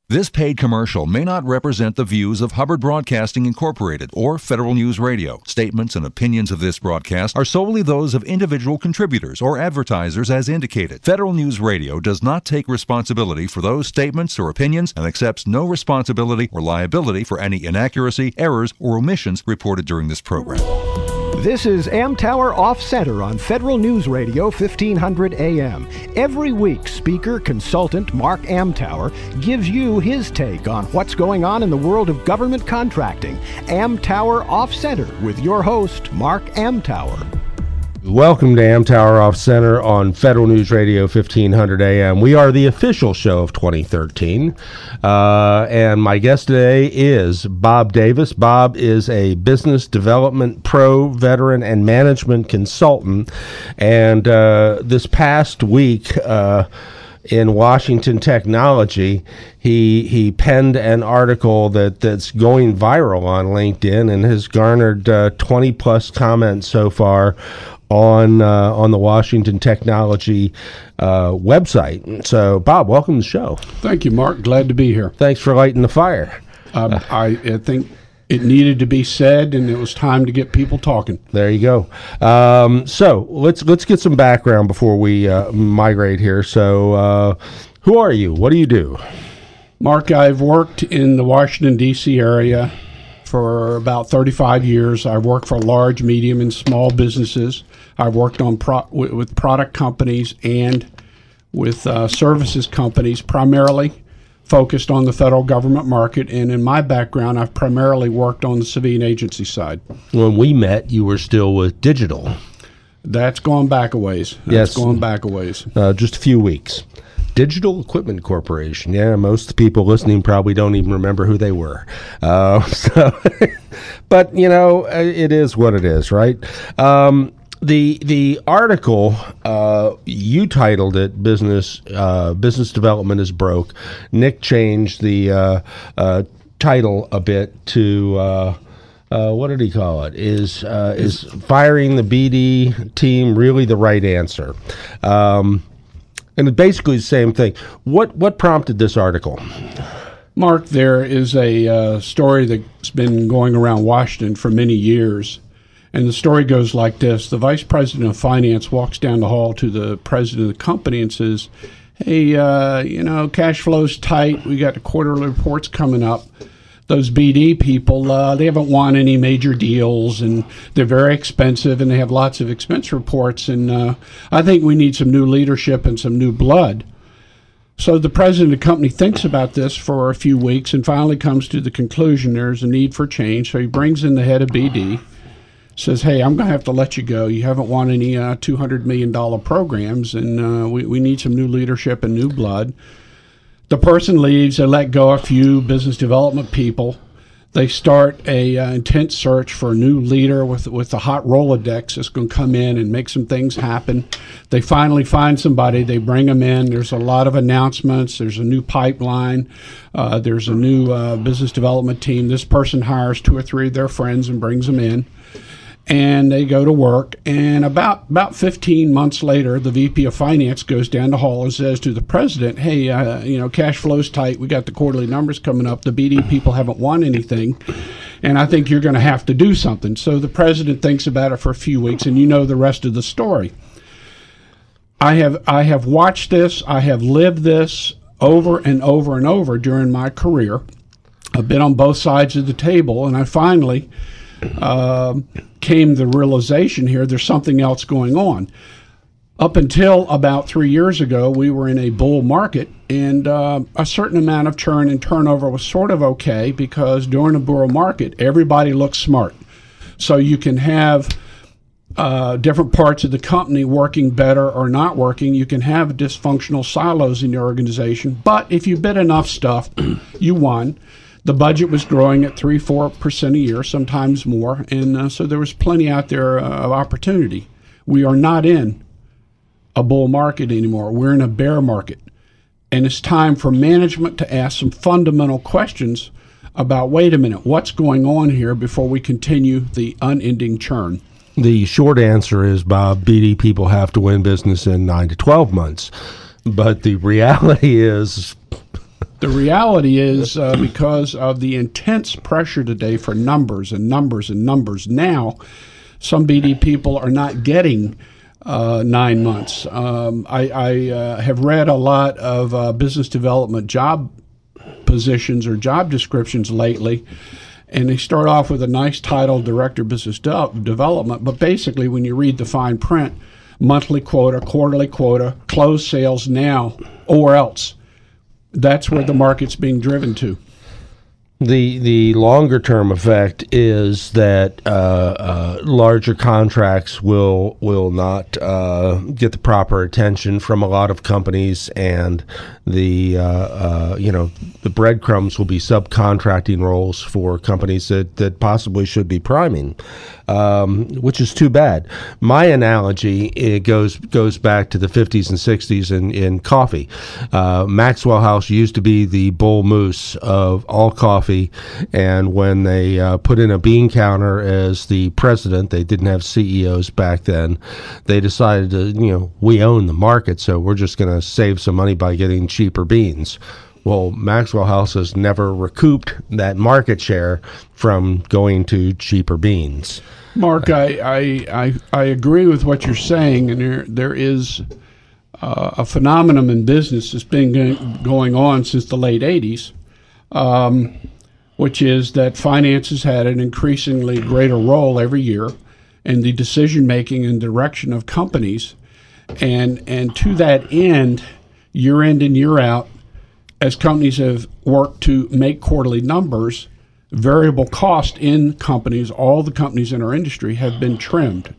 This paid commercial may not represent the views of Hubbard Broadcasting Incorporated or Federal News Radio. Statements and opinions of this broadcast are solely those of individual contributors or advertisers as indicated. Federal News Radio does not take responsibility for those statements or opinions and accepts no responsibility or liability for any inaccuracy, errors, or omissions reported during this program. This is Amtower Off Center on Federal News Radio 1500 AM. Every week, speaker consultant Mark Amtower gives you his take on what's going on in the world of government contracting. Amtower Off Center with your host, Mark Amtower. Welcome to Amtower Off Center on Federal News Radio 1500 AM. We are the official show of 2013, and my guest today is Bob Davis. Bob is a business development pro, veteran, and management consultant, and this past week in Washington Technology, he penned an article that's going viral on LinkedIn and has garnered 20-plus comments so far on the Washington Technology website. So, Bob, welcome to the show. Thank you, Mark. Glad to be here. Thanks for lighting the fire. I think it needed to be said, and it was time to get people talking. There you go. So let's get some background before we migrate here. So, who are you? What do you do? Mark, I've worked in the Washington, D.C. area for about 35 years. I've worked for large, medium, and small businesses. I've worked on with product companies and with services companies, primarily focused on the federal government market. And in my background, I've primarily worked on the civilian agency side. When we met, you were still with Digital. That's gone back a ways. Yes. Gone back a ways. Just a few weeks. Digital Equipment Corporation. Yeah, most of the people listening probably don't even remember who they were. But, you know, it is what it is, right? The article, you titled it Business Development is Broke. Nick changed the title a bit to what did he call it? Is firing the BD team really the right answer? And it's basically the same thing. What prompted this article? Mark, there is a story that's been going around Washington for many years. And the story goes like this. The vice president of finance walks down the hall to the president of the company and says, hey, cash flow's tight. We got the quarterly reports coming up. Those BD people, they haven't won any major deals, and they're very expensive, and they have lots of expense reports. And I think we need some new leadership and some new blood. So the president of the company thinks about this for a few weeks and finally comes to the conclusion there's a need for change. So he brings in the head of BD, says, hey, I'm going to have to let you go. You haven't won any $200 million programs, and we need some new leadership and new blood. The person leaves. They let go a few business development people. They start a intense search for a new leader with a hot Rolodex that's going to come in and make some things happen. They finally find somebody. They bring them in. There's a lot of announcements. There's a new pipeline. There's a new business development team. This person hires 2 or 3 of their friends and brings them in. And they go to work, and about 15 months later, the VP of Finance goes down the hall and says to the president, hey, cash flow's tight. We got the quarterly numbers coming up. The BD people haven't won anything, and I think you're going to have to do something. So the president thinks about it for a few weeks, and you know the rest of the story. I have watched this. I have lived this over and over and over during my career. I've been on both sides of the table, and I finally came the realization here there's something else going on. Up until about 3 years ago, we were in a bull market, and a certain amount of churn and turnover was sort of okay because during a bull market, everybody looks smart. So you can have different parts of the company working better or not working. You can have dysfunctional silos in your organization, but if you bid enough stuff, you won. The budget was growing at 3-4% a year, sometimes more, and so there was plenty out there of opportunity. We are not in a bull market anymore. We're in a bear market, and it's time for management to ask some fundamental questions about, wait a minute, what's going on here before we continue the unending churn? The short answer is, Bob, BD people have to win business in 9 to 12 months, but the reality is The reality is because of the intense pressure today for numbers and numbers and numbers, now some BD people are not getting 9 months. I have read a lot of business development job positions or job descriptions lately, and they start off with a nice title, Director of Business Development, but basically when you read the fine print, monthly quota, quarterly quota, close sales now or else. That's where the market's being driven to. The longer term effect is that larger contracts will not get the proper attention from a lot of companies, and the breadcrumbs will be subcontracting roles for companies that possibly should be priming, which is too bad. My analogy, it goes back to the 50s and 60s in coffee. Maxwell House used to be the bull moose of all coffee. And when they put in a bean counter as the president, they didn't have CEOs back then. They decided to, we own the market, so we're just going to save some money by getting cheaper beans. Well, Maxwell House has never recouped that market share from going to cheaper beans. Mark, I agree with what you're saying, and there is a phenomenon in business that's been going on since the late 80s. Which is that finance has had an increasingly greater role every year in the decision-making and direction of companies. And to that end, year in and year out, as companies have worked to make quarterly numbers, variable cost in companies, all the companies in our industry, have been trimmed.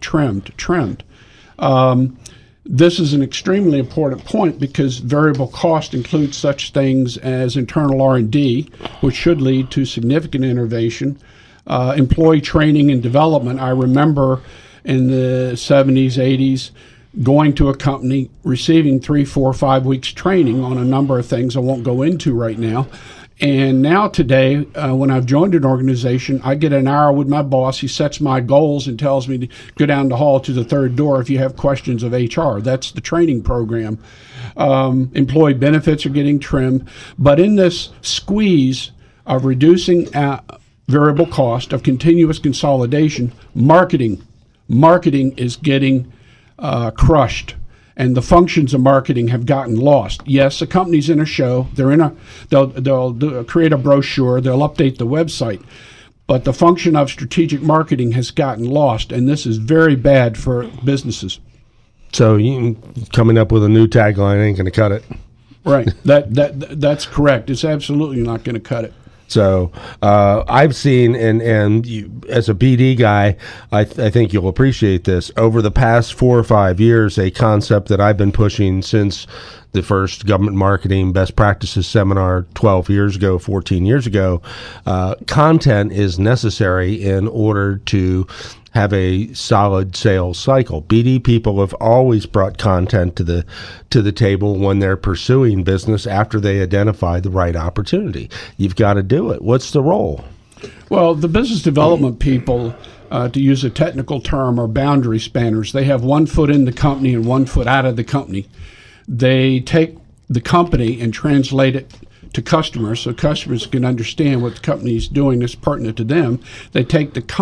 This is an extremely important point because variable cost includes such things as internal R&D, which should lead to significant innovation, employee training and development. I remember in the 70s, 80s, going to a company, receiving 3, 4, 5 weeks training on a number of things I won't go into right now. And now today, when I've joined an organization, I get an hour with my boss. He sets my goals and tells me to go down the hall to the third door if you have questions of HR. That's the training program. Employee benefits are getting trimmed. But in this squeeze of reducing variable cost, of continuous consolidation, marketing is getting crushed. And the functions of marketing have gotten lost. Yes, a company's in a show. They'll create a brochure. They'll update the website. But the function of strategic marketing has gotten lost, and this is very bad for businesses. So coming up with a new tagline ain't going to cut it. Right. That's correct. It's absolutely not going to cut it. So I've seen, and you, as a BD guy, I think you'll appreciate this. Over the past 4 or 5 years, a concept that I've been pushing since the first government marketing best practices seminar 12 years ago, 14 years ago, content is necessary in order to have a solid sales cycle. BD people have always brought content to the table when they're pursuing business after they identify the right opportunity. You've got to do it. What's the role? Well, the business development people, to use a technical term, are boundary spanners. They have 1 foot in the company and 1 foot out of the company. They take the company and translate it to customers so customers can understand what the company is doing that's pertinent to them. They take the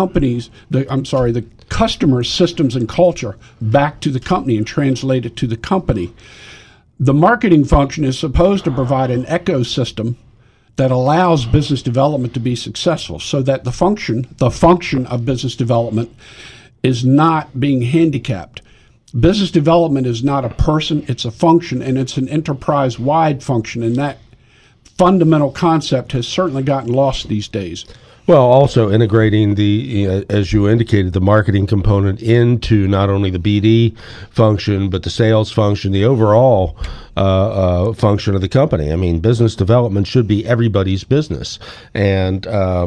customer's systems and culture back to the company and translate it to the company. The marketing function is supposed to provide an ecosystem that allows business development to be successful, so that the function of business development is not being handicapped. Business development is not a person, it's a function, and it's an enterprise-wide function, and that fundamental concept has certainly gotten lost these days. Well, also integrating the, as you indicated, the marketing component into not only the BD function, but the sales function, the overall function of the company. I mean, business development should be everybody's business. And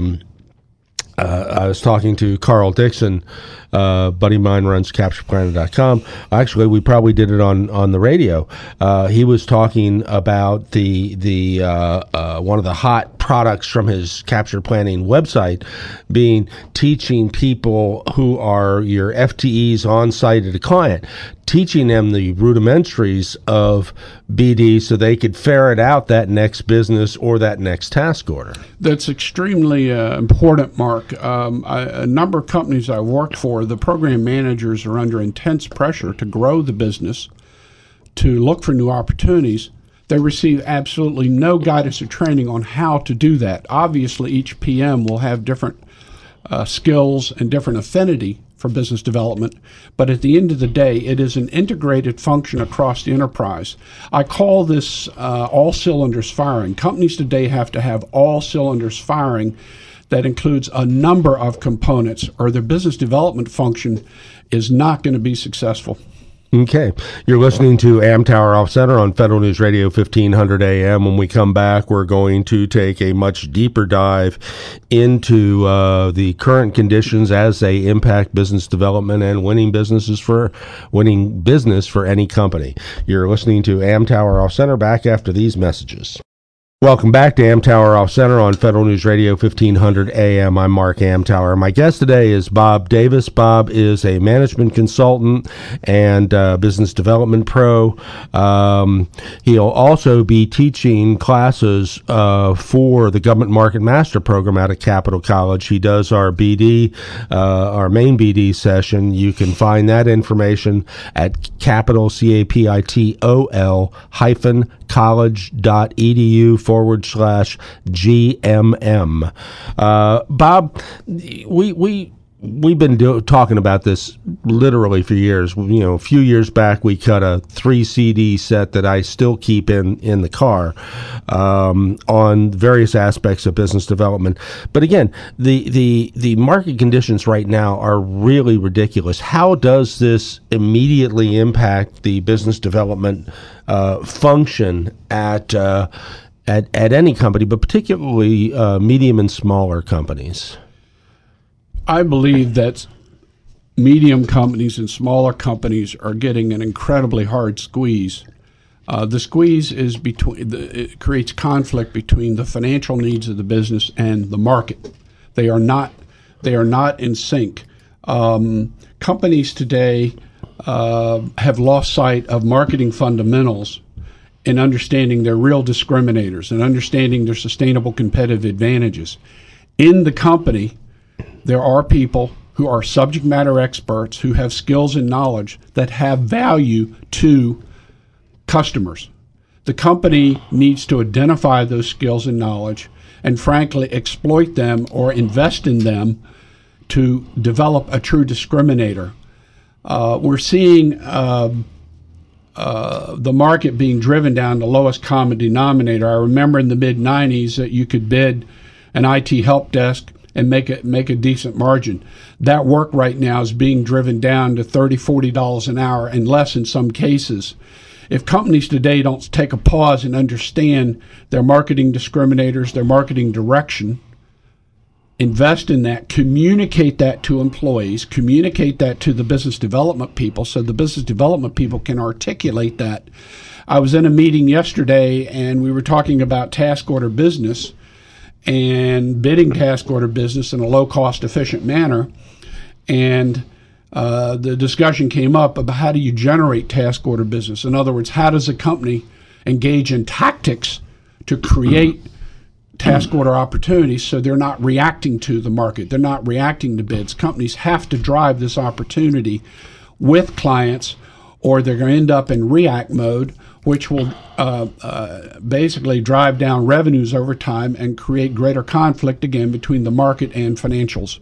I was talking to Carl Dixon, buddy of mine runs CapturePlanet.com. Actually, we probably did it on the radio. He was talking about the one of the hot products from his capture planning website being teaching people who are your FTEs on site at a client, teaching them the rudimentaries of BD so they could ferret out that next business or that next task order. That's extremely important, Mark. A number of companies I worked for, the program managers are under intense pressure to grow the business, to look for new opportunities. They receive absolutely no guidance or training on how to do that. Obviously, each PM will have different skills and different affinity for business development, but at the end of the day, it is an integrated function across the enterprise. I call this all cylinders firing. Companies today have to have all cylinders firing. That includes a number of components, or their business development function is not going to be successful. Okay. You're listening to Amtower Off Center on Federal News Radio 1500 AM. When we come back, we're going to take a much deeper dive into the current conditions as they impact business development and winning business for any company. You're listening to Amtower Off Center. Back after these messages. Welcome back to Amtower Off Center on Federal News Radio 1500 AM. I'm Mark Amtower. My guest today is Bob Davis. Bob is a management consultant and business development pro. He'll also be teaching classes for the Government Market Master Program out of Capital College. He does our BD, our main BD session. You can find that information at Capital, CAPITOL college.edu/GMM. Bob, we've been talking about this literally for years. You know, a few years back, we cut a 3 CD set that I still keep in the car on various aspects of business development. But again, the market conditions right now are really ridiculous. How does this immediately impact the business development function at any company, but particularly medium and smaller companies? I believe that medium companies and smaller companies are getting an incredibly hard squeeze. The squeeze is it creates conflict between the financial needs of the business and the market. They are not in sync. Companies today have lost sight of marketing fundamentals and understanding their real discriminators and understanding their sustainable competitive advantages. In the company, there are people who are subject matter experts who have skills and knowledge that have value to customers. The company needs to identify those skills and knowledge and frankly exploit them or invest in them to develop a true discriminator. We're seeing the market being driven down to lowest common denominator. I remember in the mid-'90s that you could bid an IT help desk and make a decent margin. That work right now is being driven down to $30, $40 an hour and less in some cases. If companies today don't take a pause and understand their marketing discriminators, their marketing direction, invest in that, communicate that to employees, communicate that to the business development people so the business development people can articulate that. I was in a meeting yesterday and we were talking about task order business and bidding task order business in a low-cost, efficient manner. And the discussion came up about how do you generate task order business? In other words, how does a company engage in tactics to create task order opportunities so they're not reacting to the market, they're not reacting to bids. Companies have to drive this opportunity with clients or they're going to end up in react mode, which will basically drive down revenues over time and create greater conflict again between the market and financials.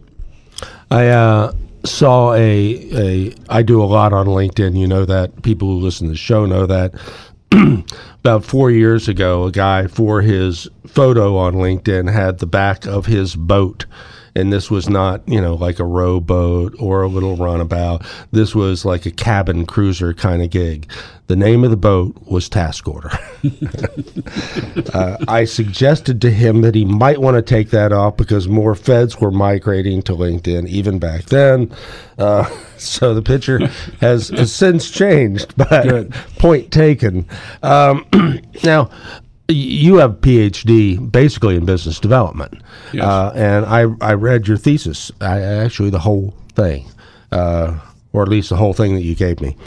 I saw I do a lot on LinkedIn, you know that. People who listen to the show know that. About 4 years ago, a guy for his photo on LinkedIn had the back of his boat. And this was not, like a rowboat or a little runabout. This was like a cabin cruiser kind of gig. The name of the boat was Task Order. I suggested to him that he might want to take that off because more feds were migrating to LinkedIn even back then. So the picture has since changed, but Good. Point taken. Now, you have a PhD basically in business development. Yes. And I read your thesis, actually the whole thing, or at least the whole thing that you gave me.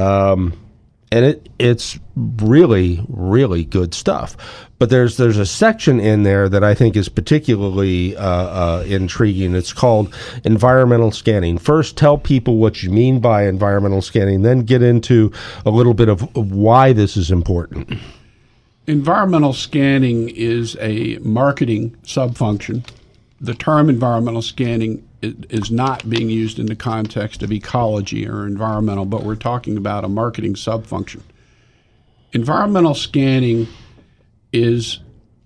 And it's really, really good stuff. But there's a section in there that I think is particularly intriguing. It's called environmental scanning. First, tell people what you mean by environmental scanning, then get into a little bit of why this is important. Environmental scanning is a marketing subfunction. The term environmental scanning is not being used in the context of ecology or environmental, but we're talking about a marketing subfunction. Environmental scanning is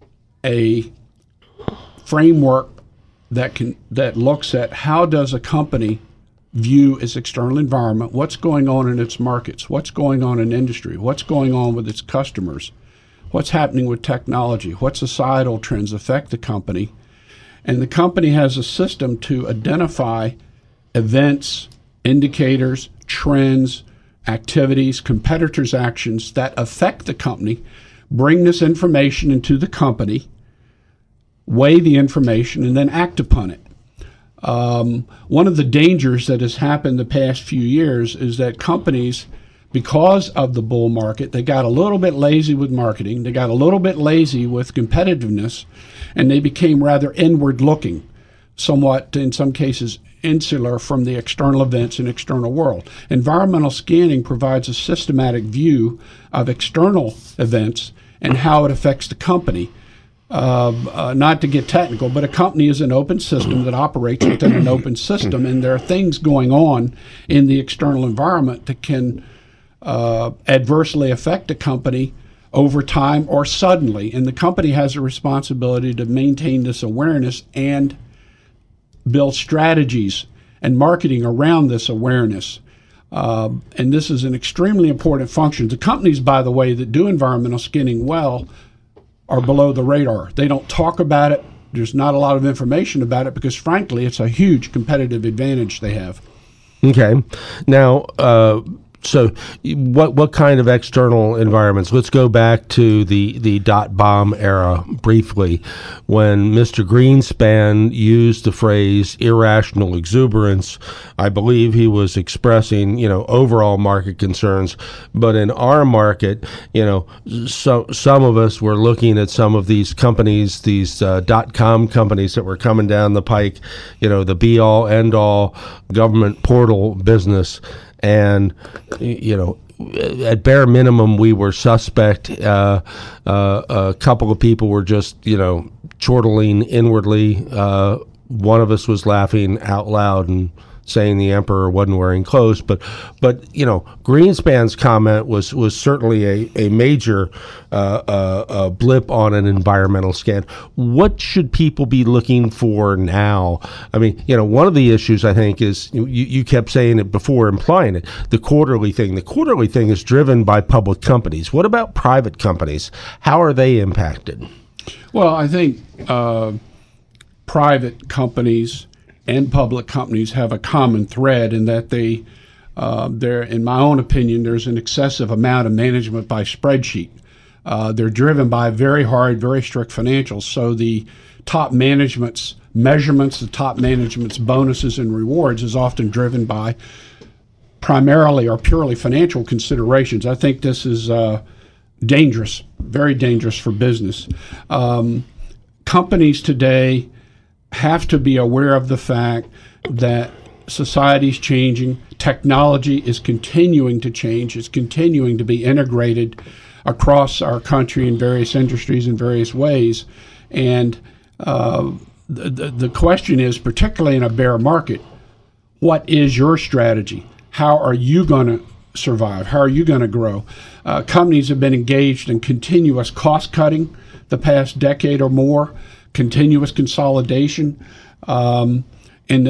a framework that looks at how does a company view its external environment, what's going on in its markets, what's going on in industry, what's going on with its customers, what's happening with technology, what societal trends affect the company. And the company has a system to identify events, indicators, trends, activities, competitors' actions that affect the company, bring this information into the company, weigh the information, and then act upon it. One of the dangers that has happened the past few years is that companies, because of the bull market, they got a little bit lazy with marketing, they got a little bit lazy with competitiveness, and they became rather inward-looking, somewhat, in some cases, insular from the external events and external world. Environmental scanning provides a systematic view of external events and how it affects the company. Not to get technical, but a company is an open system that operates within an open system, and there are things going on in the external environment that can adversely affect a company over time or suddenly, and the company has a responsibility to maintain this awareness and build strategies and marketing around this awareness. And this is an extremely important function. The companies, by the way, that do environmental scanning well are below the radar. They don't talk about it. There's not a lot of information about it because, frankly, it's a huge competitive advantage they have. Okay. Now, so what kind of external environments? Let's go back to the dot-bomb era briefly, when Mr. Greenspan used the phrase irrational exuberance. I believe he was expressing, overall market concerns. But in our market, some of us were looking at some of these companies, these dot-com companies that were coming down the pike, the be-all, end-all government portal business. And, at bare minimum, we were suspect. A couple of people were just, chortling inwardly. One of us was laughing out loud and saying the emperor wasn't wearing clothes. But Greenspan's comment was certainly a major blip on an environmental scan. What should people be looking for now? I mean, one of the issues, I think, is you kept saying it before, implying it, the quarterly thing. The quarterly thing is driven by public companies. What about private companies? How are they impacted? Well, I think private companies and public companies have a common thread in that there, in my own opinion, there's an excessive amount of management by spreadsheet. They're driven by very hard, very strict financials. So the top management's measurements, the top management's bonuses and rewards is often driven by primarily or purely financial considerations. I think this is dangerous, very dangerous for business. Companies today have to be aware of the fact that society's changing, technology is continuing to change, it's continuing to be integrated across our country in various industries in various ways. And the question is, particularly in a bear market, what is your strategy? How are you going to survive? How are you going to grow? Companies have been engaged in continuous cost cutting the past decade or more, continuous consolidation, in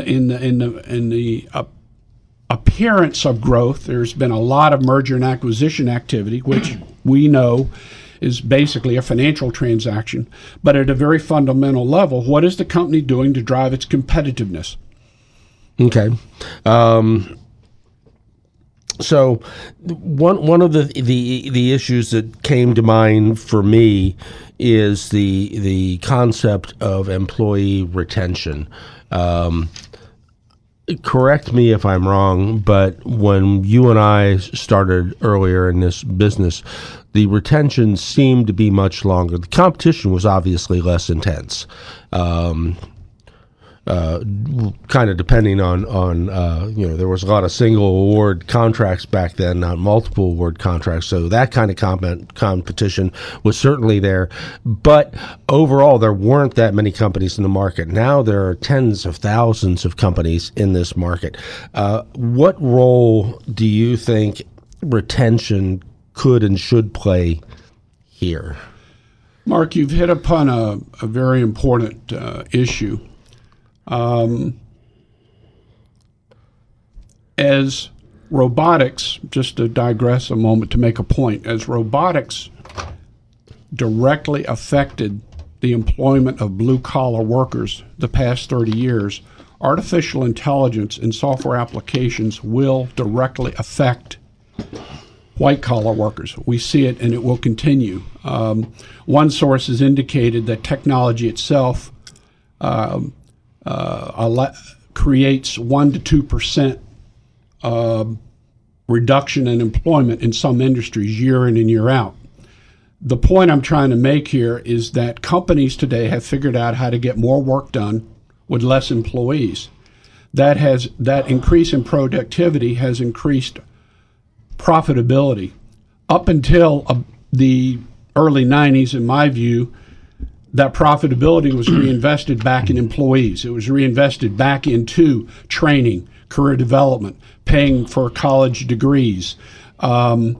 the appearance of growth. There's been a lot of merger and acquisition activity, which we know is basically a financial transaction. But at a very fundamental level, what is the company doing to drive its competitiveness? Okay. So one of the issues that came to mind for me is the concept of employee retention. Correct me if I'm wrong, but when you and I started earlier in this business, the retention seemed to be much longer. The competition was obviously less intense. Kind of depending on there was a lot of single award contracts back then, not multiple award contracts. So that kind of competition was certainly there. But overall, there weren't that many companies in the market. Now there are tens of thousands of companies in this market. What role do you think retention could and should play here? Mark, you've hit upon a very important issue. As robotics, just to digress a moment to make a point, as robotics directly affected the employment of blue-collar workers the past 30 years, artificial intelligence and software applications will directly affect white-collar workers. We see it, and it will continue. One source has indicated that technology itself creates 1% to 2% reduction in employment in some industries year in and year out. The point I'm trying to make here is that companies today have figured out how to get more work done with less employees. That increase in productivity has increased profitability. Up until the early 90s, in my view, that profitability was reinvested back in employees. It was reinvested back into training, career development, paying for college degrees, paying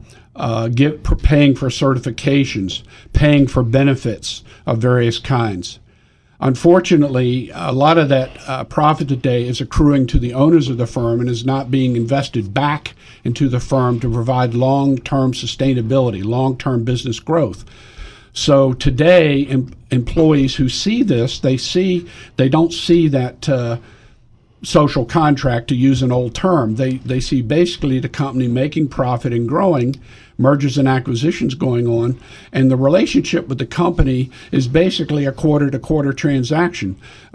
for certifications, paying for benefits of various kinds. Unfortunately, a lot of that profit today is accruing to the owners of the firm and is not being invested back into the firm to provide long-term sustainability, long-term business growth. So today, employees who see this, they don't see that social contract, to use an old term. They see basically the company making profit and growing, mergers and acquisitions going on, and the relationship with the company is basically a quarter-to-quarter transaction.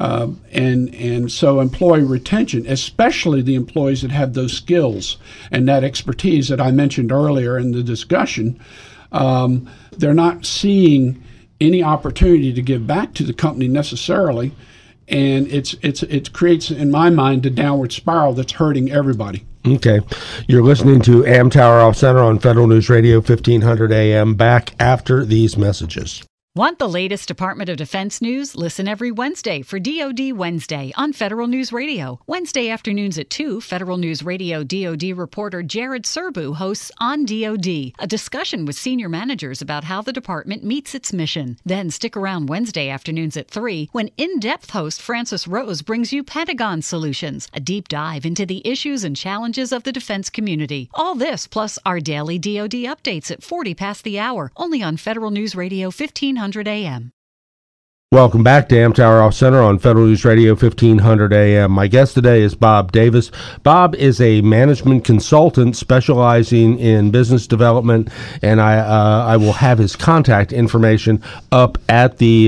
And so employee retention, especially the employees that have those skills and that expertise that I mentioned earlier in the discussion, they're not seeing any opportunity to give back to the company necessarily, and it creates, in my mind, a downward spiral that's hurting everybody. Okay. You're listening to Amtower Off Center on Federal News Radio 1500 AM. Back after these messages. Want the latest Department of Defense news? Listen every Wednesday for DoD Wednesday on Federal News Radio. Wednesday afternoons at 2, Federal News Radio DoD reporter Jared Serbu hosts On DoD, a discussion with senior managers about how the department meets its mission. Then stick around Wednesday afternoons at 3 when in-depth host Francis Rose brings you Pentagon Solutions, a deep dive into the issues and challenges of the defense community. All this plus our daily DoD updates at 40 past the hour, only on Federal News Radio 1500 AM. Welcome back to Amtower Off Center on Federal News Radio 1500 AM. My guest today is Bob Davis. Bob is a management consultant specializing in business development, and I will have his contact information up at the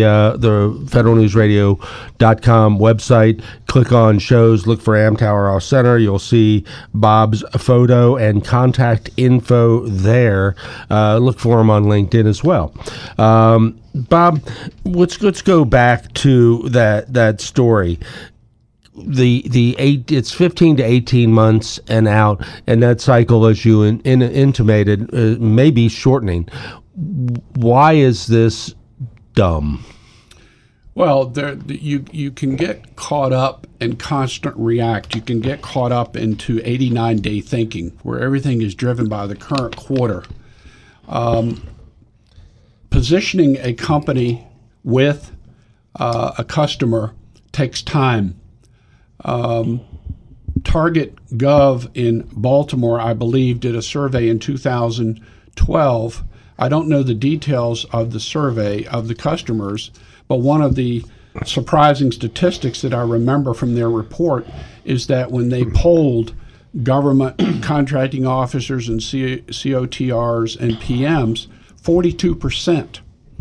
federalnewsradio.com website. Click on shows, look for Amtower Off Center. You'll see Bob's photo and contact info there. Look for him on LinkedIn as well. Bob, let's go back to that story. It's 15 to 18 months and out, and that cycle, as you intimated, may be shortening. Why is this dumb? Well, you can get caught up in constant react. You can get caught up into 89-day thinking, where everything is driven by the current quarter. Positioning a company with a customer takes time. Target Gov in Baltimore, I believe, did a survey in 2012. I don't know the details of the survey of the customers, but one of the surprising statistics that I remember from their report is that when they polled government contracting officers and COTRs and PMs, 42%.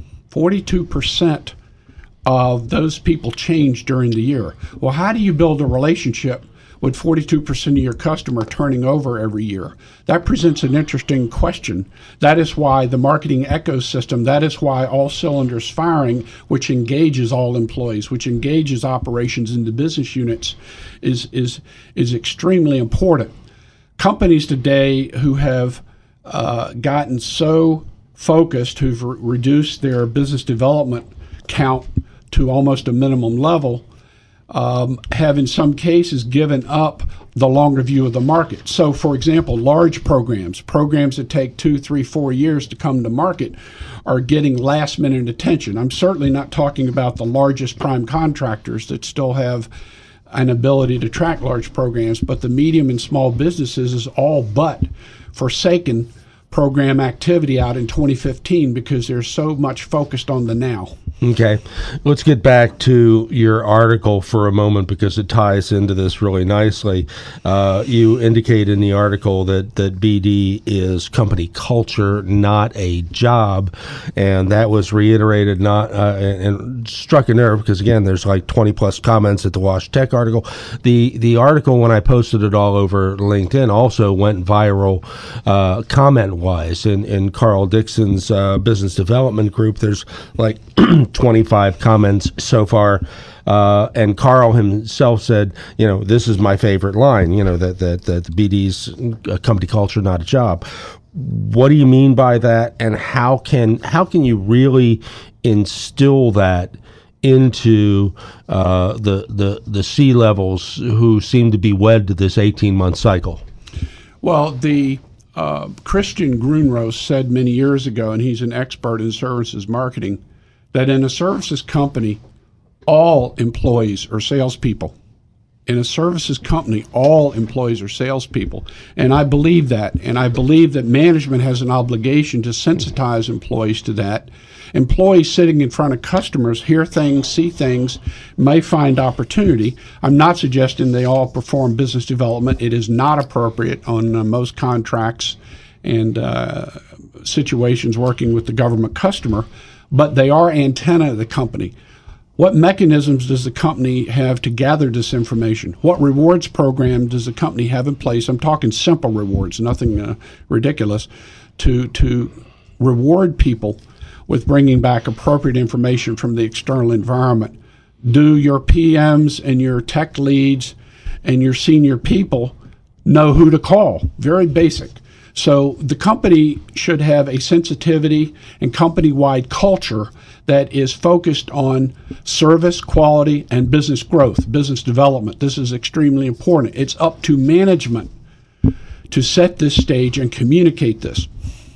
42% of those people change during the year. Well, how do you build a relationship with 42% of your customer turning over every year? That presents an interesting question. That is why the marketing ecosystem, that is why all cylinders firing, which engages all employees, which engages operations into business units, is extremely important. Companies today who have gotten so focused, who've reduced their business development count to almost a minimum level, have in some cases given up the longer view of the market. So, for example, large programs that take 2, 3, 4 years to come to market are getting last minute attention. I'm certainly not talking about the largest prime contractors that still have an ability to track large programs, but the medium and small businesses is all but forsaken program activity out in 2015 because they're so much focused on the now. Okay. Let's get back to your article for a moment because it ties into this really nicely. You indicate in the article that BD is company culture, not a job, and that was reiterated and struck a nerve because, again, there's like 20-plus comments at the Wash Tech article. The article, when I posted it all over LinkedIn, also went viral comment-wise. In Carl Dixon's business development group, there's like 25 comments so far, and Carl himself said, this is my favorite line, that BD's a company culture, not a job. What do you mean by that, and how can you really instill that into the C-levels who seem to be wed to this 18-month cycle? Well, the Christian Grunros said many years ago, and he's an expert in services marketing, that in a services company, all employees are salespeople. In a services company, all employees are salespeople. And I believe that. And I believe that management has an obligation to sensitize employees to that. Employees sitting in front of customers hear things, see things, may find opportunity. I'm not suggesting they all perform business development. It is not appropriate on most contracts and situations working with the government customer, but they are antenna of the company. What mechanisms does the company have to gather this information? What rewards program does the company have in place? I'm talking simple rewards, nothing ridiculous, to reward people with bringing back appropriate information from the external environment. Do your PMs and your tech leads and your senior people know who to call? Very basic. So the company should have a sensitivity and company-wide culture that is focused on service, quality, and business growth, business development. This is extremely important. It's up to management to set this stage and communicate this.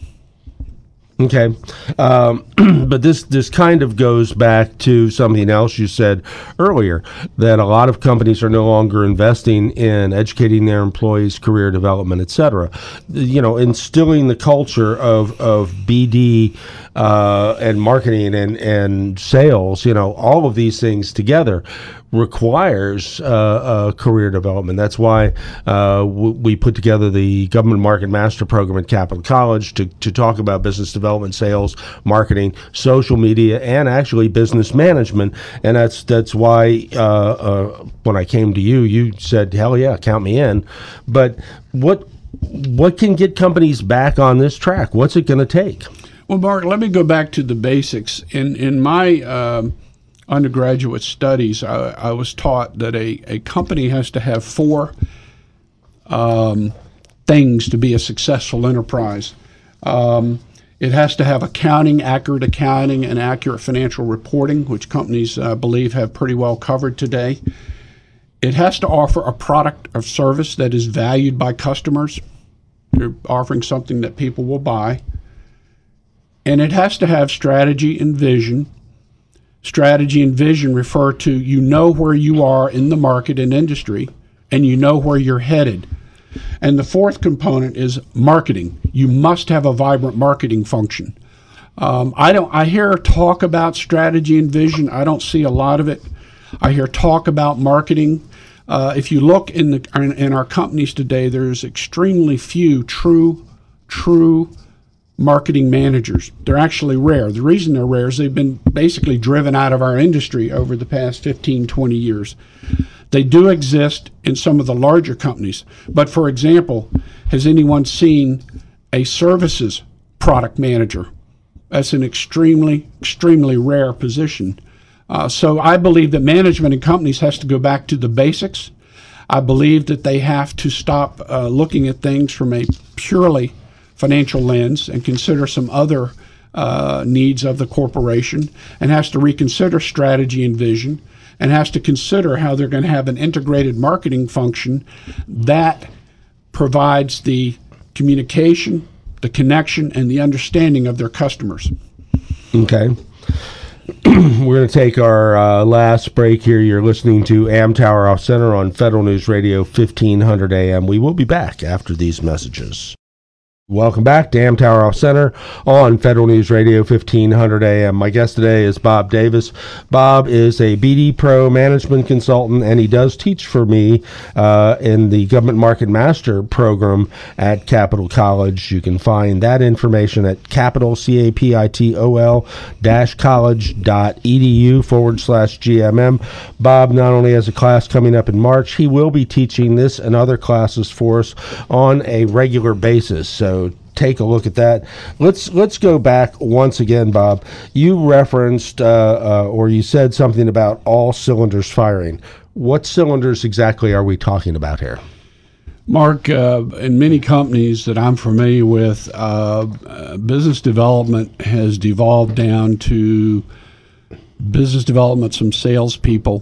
Okay. But this kind of goes back to something else you said earlier, that a lot of companies are no longer investing in educating their employees, career development, et cetera. Instilling the culture of BD and marketing and sales, all of these things together requires career development. That's why we put together the Government Market Master Program at Capital College to talk about business development, sales, marketing, social media, and actually business management. And that's why when I came to you, you said, hell yeah, count me in. But what can get companies back on this track? What's it going to take? Well, Mark, let me go back to the basics. In my undergraduate studies, I was taught that a company has to have 4 things to be a successful enterprise. It has to have accurate accounting, and accurate financial reporting, which companies believe have pretty well covered today. It has to offer a product or service that is valued by customers. You're offering something that people will buy. And it has to have strategy and vision. Strategy and vision refer to where you are in the market and industry, and where you're headed. And the 4th component is marketing. You must have a vibrant marketing function. I hear talk about strategy and vision. I don't see a lot of it. I hear talk about marketing. If you look in our companies today, there's extremely few true marketing managers. They're actually rare. The reason they're rare is they've been basically driven out of our industry over the past 15, 20 years. They do exist in some of the larger companies. But for example, has anyone seen a services product manager? That's an extremely rare position. So I believe that management in companies has to go back to the basics. I believe that they have to stop looking at things from a purely financial lens and consider some other needs of the corporation, and has to reconsider strategy and vision, and has to consider how they're going to have an integrated marketing function that provides the communication, the connection, and the understanding of their customers. Okay. We're going to take our last break here. You're listening to Amtower Off Center on Federal News Radio 1500 AM. We will be back after these messages. Welcome back to Amtower Off Center on Federal News Radio 1500 AM. My guest today is Bob Davis. Bob is a BD Pro management consultant, and he does teach for me in the Government Market Master program at Capital College. You can find that information at Capital, capital-college.edu/GMM. Bob not only has a class coming up in March, he will be teaching this and other classes for us on a regular basis. So take a look at that. Let's go back once again, Bob. You referenced or you said something about all cylinders firing. What cylinders exactly are we talking about here? Mark, in many companies that I'm familiar with, business development has devolved down to business development, some salespeople,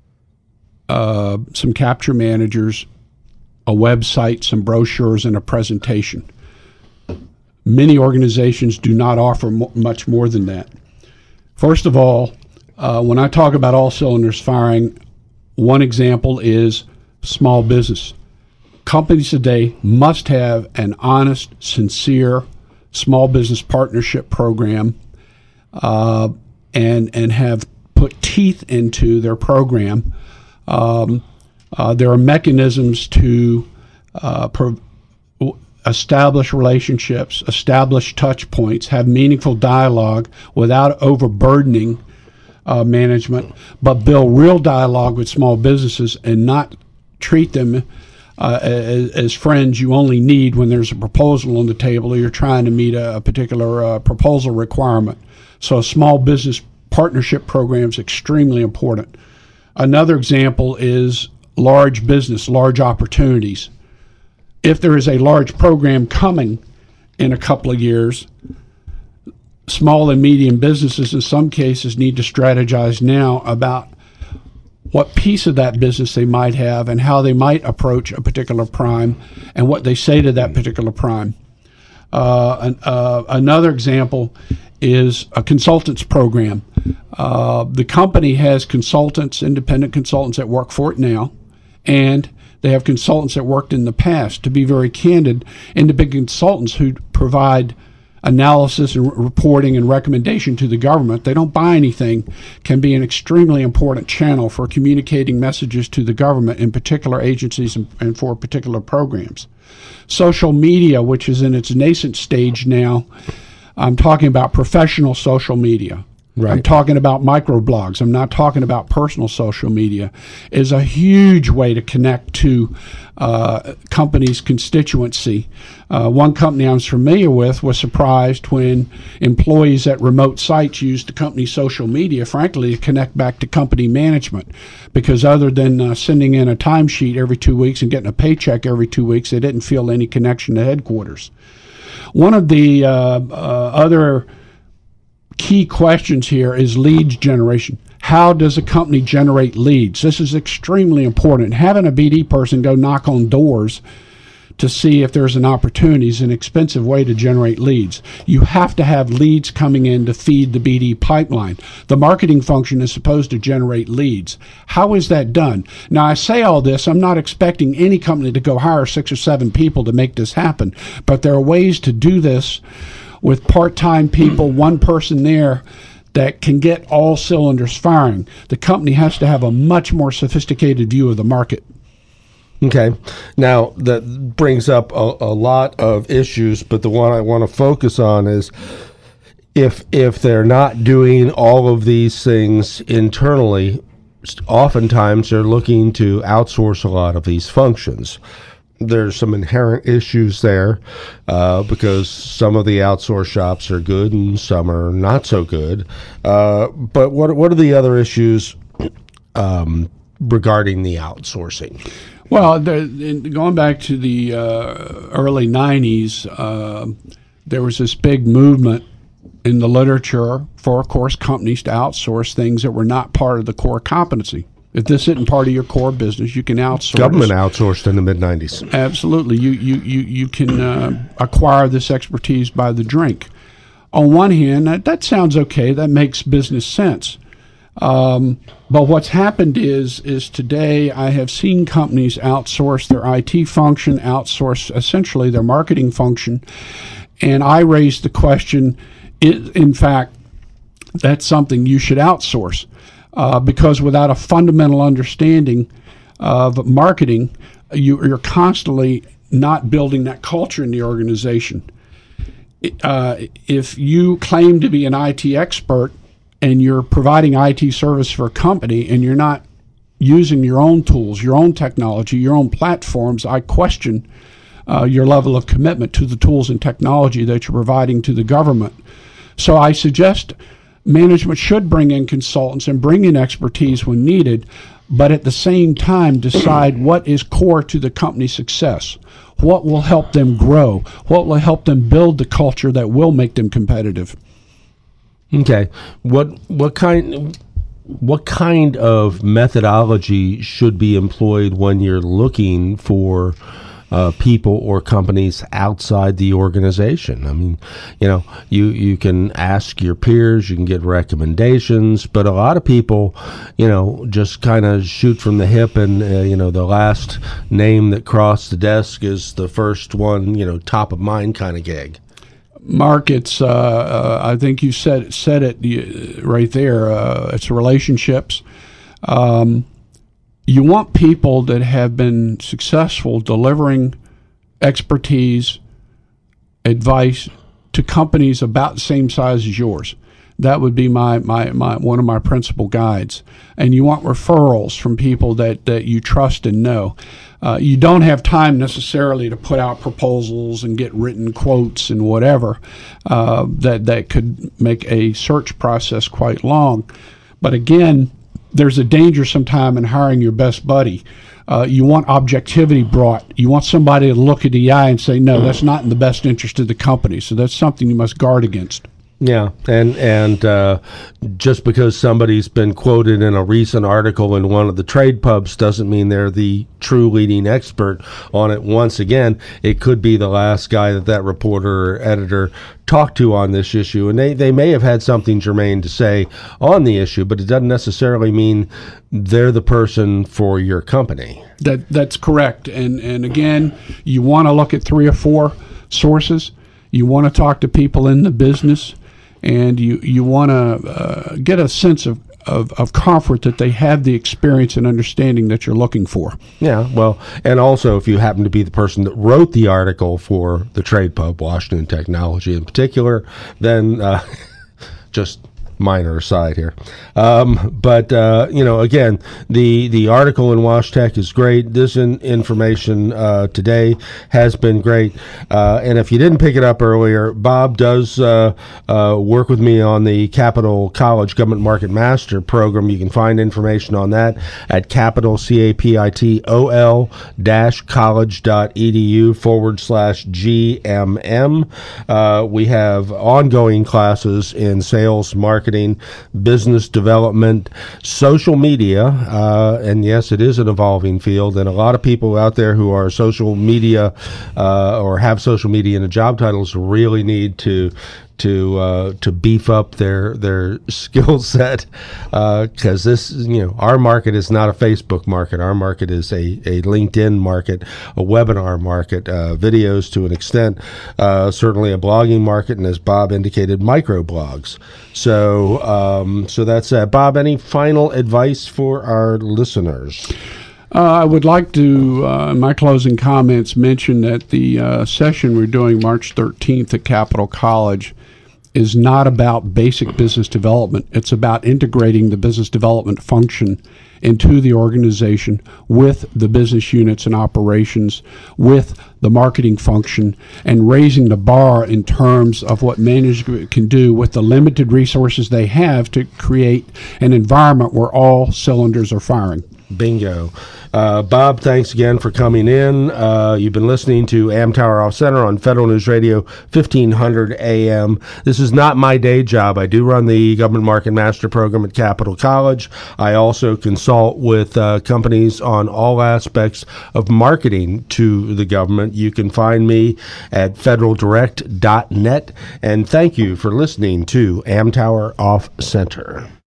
some capture managers, a website, some brochures, and a presentation. Many organizations do not offer much more than that. First of all, when I talk about all cylinders firing, one example is small business. Companies today must have an honest, sincere small business partnership program and have put teeth into their program. There are mechanisms to establish relationships, establish touch points, have meaningful dialogue without overburdening management, but build real dialogue with small businesses and not treat them as friends you only need when there's a proposal on the table or you're trying to meet a particular proposal requirement. So a small business partnership program is extremely important. Another example is large business, large opportunities. If there is a large program coming in a couple of years, small and medium businesses in some cases need to strategize now about what piece of that business they might have and how they might approach a particular prime and what they say to that particular prime. Another example is a consultants program. The company has consultants, independent consultants that work for it now, and they have consultants that worked in the past. To be very candid, independent consultants who provide analysis and reporting and recommendation to the government, they don't buy anything, can be an extremely important channel for communicating messages to the government in particular agencies and for particular programs. Social media, which is in its nascent stage now, I'm talking about professional social media. Right. I'm talking about microblogs. I'm not talking about personal social media. Is a huge way to connect to companies' constituency. One company I was familiar with was surprised when employees at remote sites used the company's social media, frankly, to connect back to company management. Because other than sending in a timesheet every 2 weeks and getting a paycheck every 2 weeks, they didn't feel any connection to headquarters. One of the other key questions here is lead generation. How does a company generate leads? This is extremely important. Having a BD person go knock on doors to see if there's an opportunity is an expensive way to generate leads. You have to have leads coming in to feed the BD pipeline. The marketing function is supposed to generate leads. How is that done? Now, I say all this, I'm not expecting any company to go hire 6 or 7 people to make this happen, but there are ways to do this with part-time people, one person there, that can get all cylinders firing. The company has to have a much more sophisticated view of the market. Okay. Now, that brings up a lot of issues, but the one I want to focus on is if they're not doing all of these things internally, oftentimes they're looking to outsource a lot of these functions. There's some inherent issues there because some of the outsource shops are good and some are not so good. But what are the other issues regarding the outsourcing? Well, going back to the early 90s, there was this big movement in the literature for, of course, companies to outsource things that were not part of the core competency. If this isn't part of your core business, you can outsource. Government outsourced in the mid-90s. Absolutely. You can acquire this expertise by the drink. On one hand, that sounds okay. That makes business sense. But what's happened is today I have seen companies outsource their IT function, outsource essentially their marketing function, and I raised the question, in fact, that's something you should outsource because without a fundamental understanding of marketing, you're constantly not building that culture in the organization. If you claim to be an IT expert, and you're providing IT service for a company and you're not using your own tools, your own technology, your own platforms, I question your level of commitment to the tools and technology that you're providing to the government. So I suggest management should bring in consultants and bring in expertise when needed, but at the same time decide what is core to the company's success. What will help them grow? What will help them build the culture that will make them competitive? Okay. What kind of methodology should be employed when you're looking for people or companies outside the organization? I mean, you can ask your peers, you can get recommendations, but a lot of people, just kind of shoot from the hip, and the last name that crossed the desk is the first one, top of mind kind of gig. Mark, it's I think you said it right there. It's relationships. You want people that have been successful delivering expertise, advice to companies about the same size as yours. That would be my one of my principal guides. And you want referrals from people that you trust and know. You don't have time necessarily to put out proposals and get written quotes and whatever. That could make a search process quite long. But again, there's a danger sometime in hiring your best buddy. You want objectivity brought. You want somebody to look at the eye and say, no, that's not in the best interest of the company. So that's something you must guard against. Yeah, and just because somebody's been quoted in a recent article in one of the trade pubs doesn't mean they're the true leading expert on it. Once again, it could be the last guy that reporter or editor talked to on this issue, and they may have had something germane to say on the issue, but it doesn't necessarily mean they're the person for your company. That's correct, and again, you want to look at 3 or 4 sources. You want to talk to people in the business. And you want to get a sense of comfort that they have the experience and understanding that you're looking for. Yeah, well, and also if you happen to be the person that wrote the article for the trade pub, Washington Technology in particular, then just minor aside here. But again, the article in WashTech is great. This information today has been great. And if you didn't pick it up earlier, Bob does work with me on the Capital College Government Market Master program. You can find information on that at Capital, CAPITOL-college.edu/GMM. We have ongoing classes in sales, marketing, business development, social media, and yes, it is an evolving field, and a lot of people out there who are social media or have social media in the job titles really need to beef up their skill set, because this, our market is not a Facebook market. Our market is a LinkedIn market, a webinar market, videos to an extent, certainly a blogging market, and as Bob indicated, microblogs. So that's Bob, any final advice for our listeners? I would like to, in my closing comments, mention that the session we're doing March 13th at Capitol College is not about basic business development. It's about integrating the business development function into the organization with the business units and operations, with the marketing function, and raising the bar in terms of what management can do with the limited resources they have to create an environment where all cylinders are firing. Bingo. Bob, thanks again for coming in. You've been listening to Amtower Off Center on Federal News Radio 1500 AM. This is not my day job. I do run the Government Market Master Program at Capitol College. I also consult with companies on all aspects of marketing to the government. You can find me at federaldirect.net. And thank you for listening to Amtower Off Center.